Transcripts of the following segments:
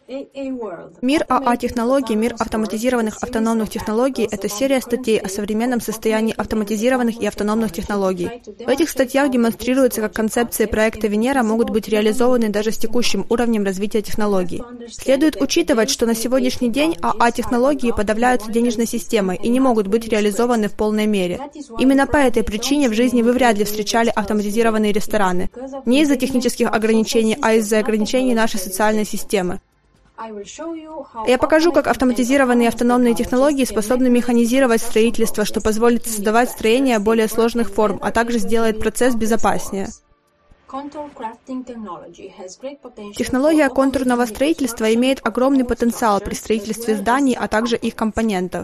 Мир АА-технологий, мир автоматизированных автономных технологий – это серия статей о современном состоянии автоматизированных и автономных технологий. В этих статьях демонстрируется, как концепции проекта Венера могут быть реализованы даже с текущим уровнем развития технологий. Следует учитывать, что на сегодняшний день АА-технологии подавляются денежной системой и не могут быть реализованы в полной мере. Именно по этой причине в жизни вы вряд ли встречали автоматизированные рестораны. Не из-за технических ограничений, а из-за ограничений нашей социальной системы. Я покажу, как автоматизированные автономные технологии способны механизировать строительство, что позволит создавать строения более сложных форм, а также сделает процесс безопаснее. Технология контурного строительства имеет огромный потенциал при строительстве зданий, а также их компонентов.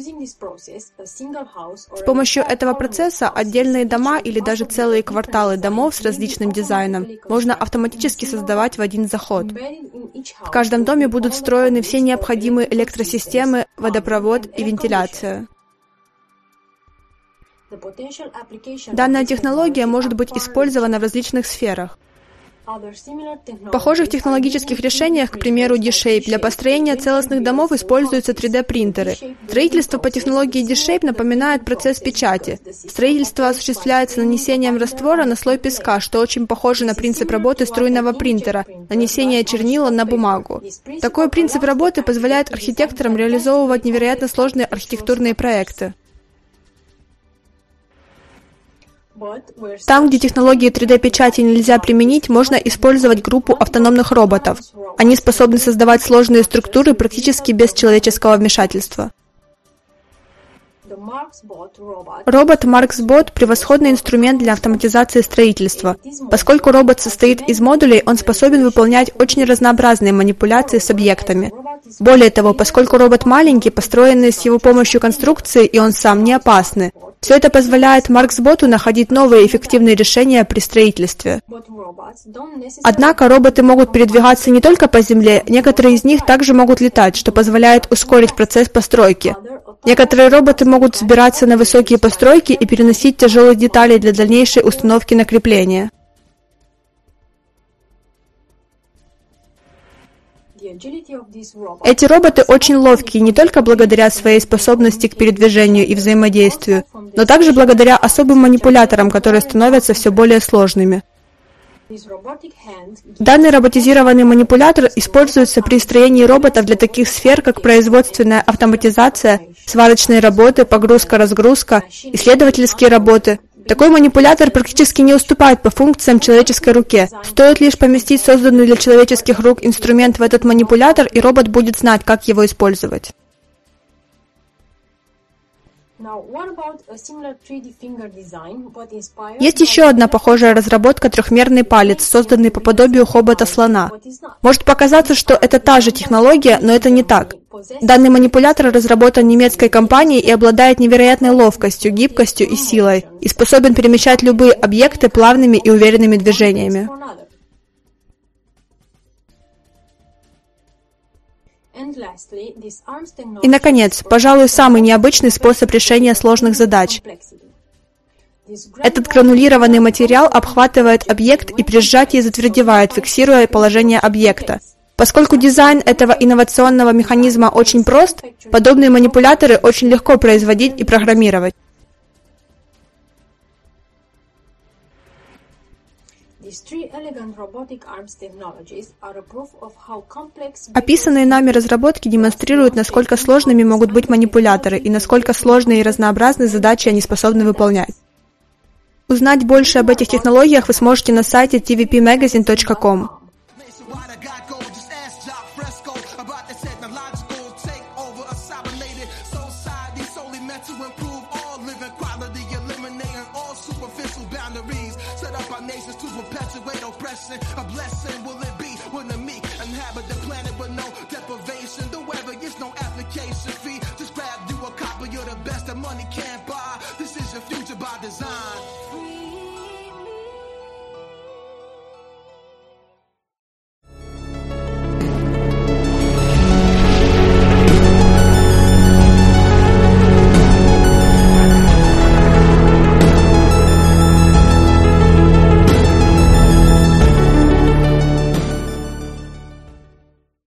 С помощью этого процесса отдельные дома или даже целые кварталы домов с различным дизайном можно автоматически создавать в один заход. В каждом доме будут встроены все необходимые электросистемы, водопровод и вентиляция. Данная технология может быть использована в различных сферах. В похожих технологических решениях, к примеру, D-Shape, для построения целостных домов используются 3D-принтеры. Строительство по технологии D-Shape напоминает процесс печати. Строительство осуществляется нанесением раствора на слой песка, что очень похоже на принцип работы струйного принтера, нанесение чернила на бумагу. Такой принцип работы позволяет архитекторам реализовывать невероятно сложные архитектурные проекты. Там, где технологии 3D-печати нельзя применить, можно использовать группу автономных роботов. Они способны создавать сложные структуры практически без человеческого вмешательства. Робот MarksBot – превосходный инструмент для автоматизации строительства. Поскольку робот состоит из модулей, он способен выполнять очень разнообразные манипуляции с объектами. Более того, поскольку робот маленький, построенные с его помощью конструкции и он сам не опасны. Все это позволяет MarksBot находить новые эффективные решения при строительстве. Однако роботы могут передвигаться не только по земле, некоторые из них также могут летать, что позволяет ускорить процесс постройки. Некоторые роботы могут взбираться на высокие постройки и переносить тяжелые детали для дальнейшей установки на крепление. Эти роботы очень ловкие не только благодаря своей способности к передвижению и взаимодействию, но также благодаря особым манипуляторам, которые становятся все более сложными. Данный роботизированный манипулятор используется при строении роботов для таких сфер, как производственная автоматизация, сварочные работы, погрузка-разгрузка, исследовательские работы. Такой манипулятор практически не уступает по функциям человеческой руке. Стоит лишь поместить созданный для человеческих рук инструмент в этот манипулятор, и робот будет знать, как его использовать. Есть еще одна похожая разработка — трехмерный палец, созданный по подобию хобота слона. Может показаться, что это та же технология, но это не так. Данный манипулятор разработан немецкой компанией и обладает невероятной ловкостью, гибкостью и силой, и способен перемещать любые объекты плавными и уверенными движениями. И, наконец, пожалуй, самый необычный способ решения сложных задач. Этот гранулированный материал обхватывает объект и при сжатии затвердевает, фиксируя положение объекта. Поскольку дизайн этого инновационного механизма очень прост, подобные манипуляторы очень легко производить и программировать. Описанные нами разработки демонстрируют, насколько сложными могут быть манипуляторы и насколько сложные и разнообразные задачи они способны выполнять. Узнать больше об этих технологиях вы сможете на сайте tvpmagazine.com. A blessing will it be when the meek inhabit the planet with no deprivation. The weather is no application fee. Just grab you a copy, you're the best that money can't buy. This is your future by design.